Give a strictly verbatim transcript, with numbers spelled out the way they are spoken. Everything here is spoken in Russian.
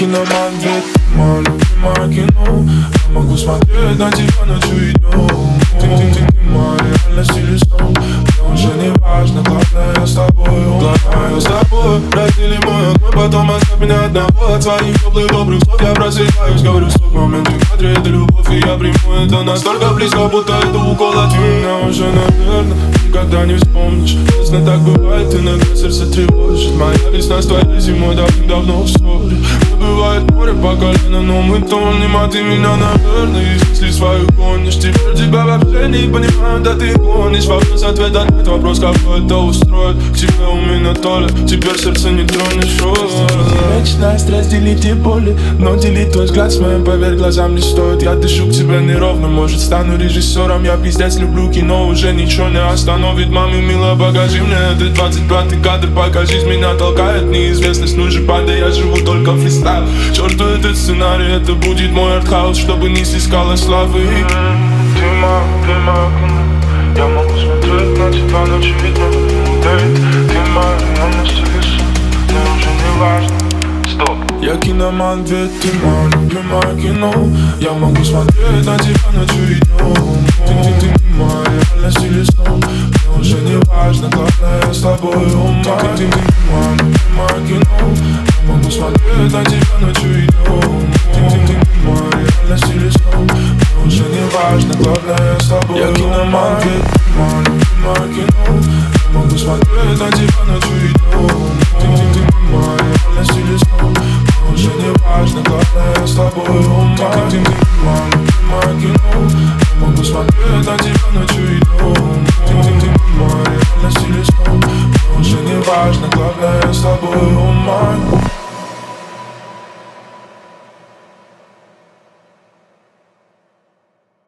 киноман, ведь ты мое любимое кино. Я могу смотреть на тебя ночью и днем. Ты, ты, ты, ты моя реальность или сон. Мне уже не важно, главное я с тобой. Главное я с тобой. Раздели мой огонь, потом оставь меня одного. От своих теплых добрых слов я просыпаюсь. Говорю вслух, момент в кадре, это любовь, и я приму это настолько близко, будто это укол от меня. Уже, наверное, никогда не вспомнишь. Честно, так бывает, иногда сердце тревожит. Моя весна с твоей зимой давным-давно в ссоре. Бывает море по колено, но мы тонем. А ты меня, наверное, из мыслей своих гонишь. Теперь тебя вообще не понимаю, да ты гонишь. Вопрос, ответ, ответ, вопрос, как это устроит. К тебе у меня то ли, теперь сердце не тронешь. Вечность разделить и боли, но делить твой взгляд с моим, поверь, глазам не стоит. Я дышу к тебе неровно, может стану режиссером. Я пиздец люблю кино, уже ничего не остановит. Маме, мило, покажи мне этот двадцать пятый кадр. Пока жизнь меня толкает, неизвестность, ну же панда. Я живу только в фристайл. Черту этот сценарий, это будет мой артхаус, чтобы не снискала славы. Ты моя любимая кино. Я могу смотреть на тебя ночью и днем. Ты моя реальность или сон. Мне уже не важно. Стоп. Я киноман, ведь ты мое любимое кино. Я могу смотреть на тебя ночью и днем. Ты, ты, ты, ты моя реальность или сон. Мне уже не важно, главное я с тобой. Ты, ты, ты, ты мое любимое кино. Я могу смотреть на тебя ночью и днем. Ты, ты, ты, ты моя реальность или сон. Мне уже не важно, главное я с тобой. Я киноман, ведь ты мое любимое кино. Я могу смотреть на тебя ночью и днем. Ты, ты, ты, ты моя реальность или сон. Уже не важно, главное я с тобой. Ты, ты, ты, мое любимое кино. Я могу смотреть на тебя ночью и днем. Ты, ты, ты, моя реальность или сон. Уже не важно, главное я с тобой.